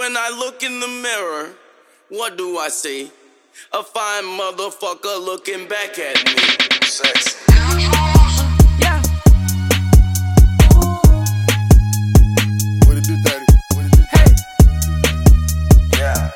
when I look in the mirror, what do I see? A fine motherfucker looking back at me. Sexy. Yeah. What it do, daddy? What it do? Hey. Yeah.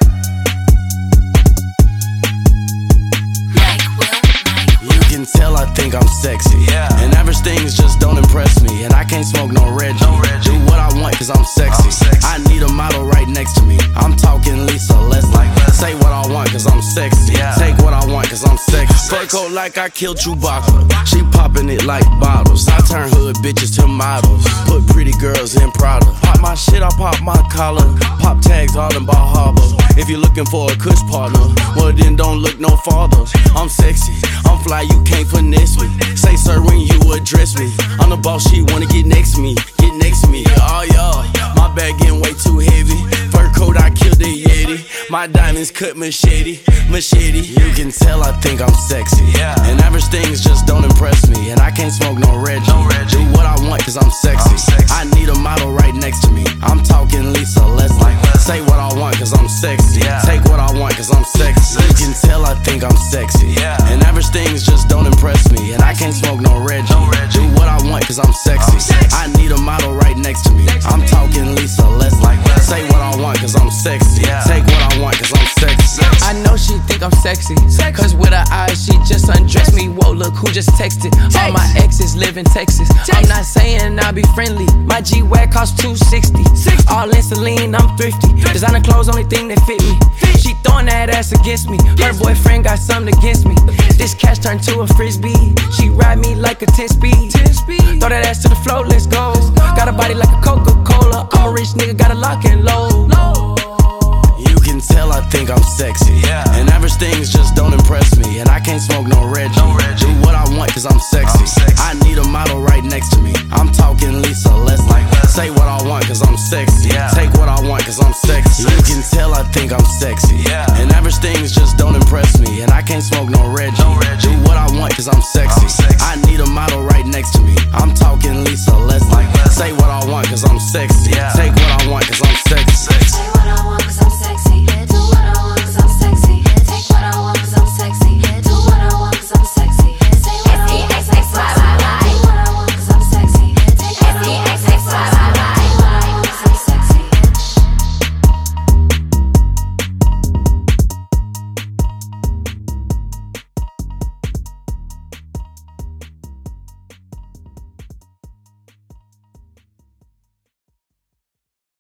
You can tell I think I'm sexy. Yeah. And average things just don't impress me. And I can't smoke no Reggie. Do what I want cause I'm sexy. I need a model right next to me. I'm talking Lisa Leslie. Say what I want cause I'm sexy. Yeah. Take what I want cause I'm sexy. Fur coat like I killed Chewbacca. She popping it like bottles. I turn hood bitches to models. Put pretty girls in Prada. Pop my shit, I pop my collar. Pop tags all in Bar Harbor. If you're looking for a kush partner, well then don't look no farther. I'm sexy, I'm fly, you can't finesse me. Say sir when you address me. I'm the boss, she wanna get next to me. Get next to me, oh yeah. My bag getting way too heavy. Fur coat, I killed the Yeti. My diamonds cut machete. You can tell I think I'm sexy. Yeah. And average things just don't impress me. And I can't smoke no Reggie. Do what I want cause I'm sexy. I need a model right next to me. I'm talking Lisa Leslie. Say what I want cause I'm sexy. Yeah. Take what I want cause I'm sexy. You can tell I think I'm sexy. Yeah. And average things just don't impress me. And I can't smoke no Reggie. Do what I want cause I'm sexy. I need a model right next to me. I'm talking Lisa Leslie. Say what I want cause I'm sexy. Yeah. Take what I want cause I'm sexy. I know she think I'm sexy. Cause with her eyes, she just undressed me. Whoa, look who just texted. All my exes live in Texas. I'm not saying I'll be friendly. My G-Wag costs $260. All in Celine, I'm thrifty. Designer clothes, only thing that fit me. She throwing that ass against me. Her boyfriend got something against me. This cash turned to a frisbee. She ride me like a 10-speed. Throw that ass to the floor, let's go. Got a body like a Coca-Cola. I'm a rich nigga, got a lock and load. You can tell I think I'm sexy. Yeah. And average things just don't impress me. And I can't smoke no Reggie. Do what I want cause I'm sexy. I need a model right next to me. I'm talking Lisa Leslie. Say what I want cause I'm sexy. Yeah. Take what I want cause I'm sexy. You can tell I think I'm sexy. Yeah. And average things just don't impress me. And I can't smoke no Reggie. Do what I want cause I'm sexy. I need a model right next to me. I'm talking Lisa Leslie. Say what I want cause I'm sexy. Yeah. Take what I want cause